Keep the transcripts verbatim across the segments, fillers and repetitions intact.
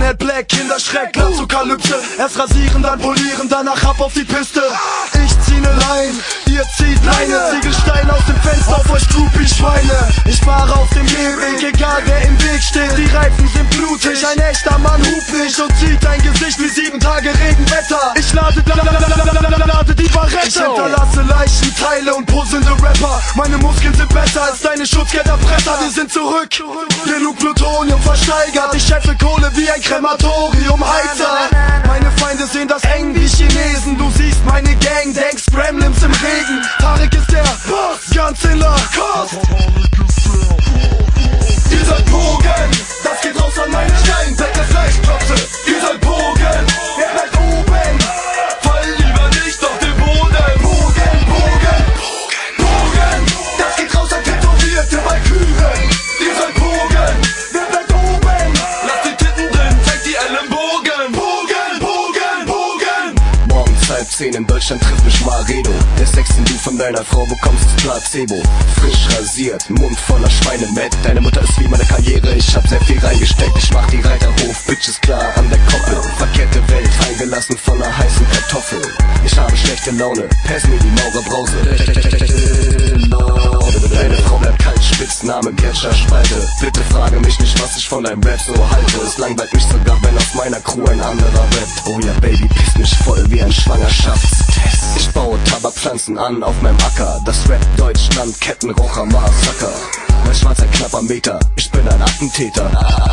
Red Black, Kinderschreck, Glanzokalypse. Erst rasieren, dann polieren, danach ab auf die Piste. Ich zieh ne Line, ihr zieht Leine. Ziegelstein aus dem Fenster auf euch Groupie-Schweine. Ich fahre auf dem Gehweg, egal wer im Weg steht. Die Reifen sind blutig, ein echter Mann hupt nicht und zieht dein Gesicht wie sieben Tage Regenwetter. Ich lade, lade die Barrette. Ich hinterlasse Leichenteile und puzzelnde Rapper. Meine Muskeln sind besser als deine Schutzgelderbretter. Wir sind zurück, genug Plutonium versteigert. Ich scheffe Kohle wie ein Krematorium heiter. Meine Feinde sehen das eng wie Chinesen. Du siehst meine Gang, denkst Gremlins im Regen. Tarek ist der Boss, ganz in der Kost. Ihr seid Bogen, das geht raus an meine Steinsäcke, Fleischklopse. Ihr seid Bogen, wer bleibt oben? Fall lieber nicht auf den Boden. Bogen, Bogen, Bogen, das geht raus an Tätowierte bei Kühen. Ihr seid Bogen, wer bleibt oben? Lass die Titten drin, zeig die Ellenbogen. Bogen, Bogen, Bogen. Morgens halb zehn in Deutschland trifft mich Maredo. Der Sex, den du von deiner Frau bekommst, ist Placebo. Frisch rasiert, Mund voller Schweinemett. Deine Mutter ist wie meine Karriere, ich hab sehr viel reingesteckt. Ich mach die Reiterhof, Bitches klar an der Koppel. Verkehrte Welt, eingelassen von einer heißen Kartoffel. Ich habe schlechte Laune, pass mir die Maurerbrause. Deine Frau bleibt kalt, Spitzname Getscher-Spalte. Bitte frage mich nicht, was ich von deinem Rap so halte. Es langweilt mich sogar, wenn auf meiner Crew ein anderer rappt. Oh ja, Baby, piss mich voll wie ein Schwangerschaftstest. Ich baue Tabakpflanzen an auf meinem Acker. Das Rap Deutschland, Kettenraucher, Massaker. Mein Schwanz ein knapper Meter, ich bin ein Attentäter.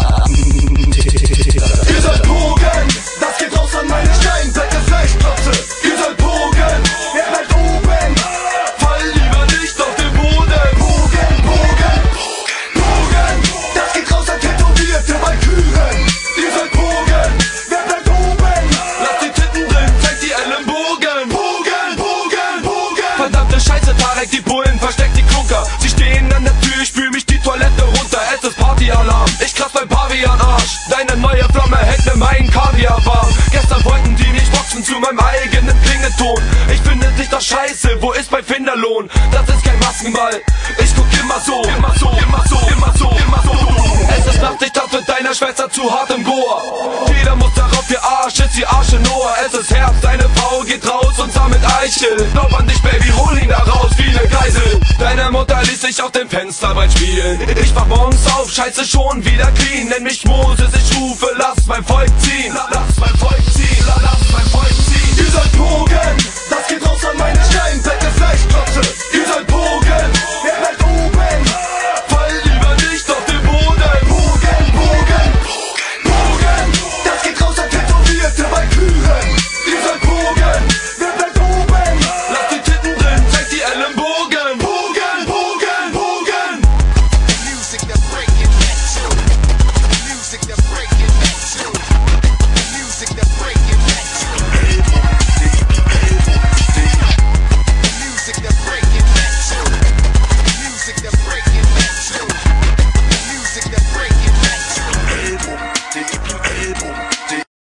Ihr seid Bogen, das geht raus an meine Steinsäcke, Fleischklopse. Ihr seid Bogen, wer bleibt oben? Fall lieber nicht auf den Boden. Bogen, Bogen, Bogen, das geht raus an Tätowierte bei Kühen. Ihr seid Bogen, wer bleibt oben? Lass die Titten drin, zeig die Ellenbogen. Bogen, Bogen, Bogen. Verdammte Scheiße, Tarek, die Bullen, versteckt die Klunker. Sie stehen an der Tür, ich spül mich die Toilette runter. Es ist Partyalarm, ich kratz mein Pavian-Arsch. Deine neue Flamme hält mir meinen Kaviar warm. Gestern wollten die mich boxen zu meinem eigenen Klingelton. Ich finde dich doch scheiße, wo ist mein Finderlohn? Das ist kein Maskenball, ich guck immer so, immer so, immer so, immer so, immer so. Es ist Nacht, ich tanze mit deiner Schwester zu hart im Goa. Jeder muss darauf, ihr Arsch ist die Arsch in Noah. Es ist Herbst, deine Frau geht raus und sammelt Eichel. Glaub an dich, Baby, hol ihn da raus wie ne Geisel. Deine Mutter ließ sich auf dem Fensterbrett spielen. Ich wach morgens auf, scheiße schon wieder clean. Nenn mich Moses, ich rufe, lass mein Volk ziehen. Lass mein Volk ziehen, lass mein Volk ziehen.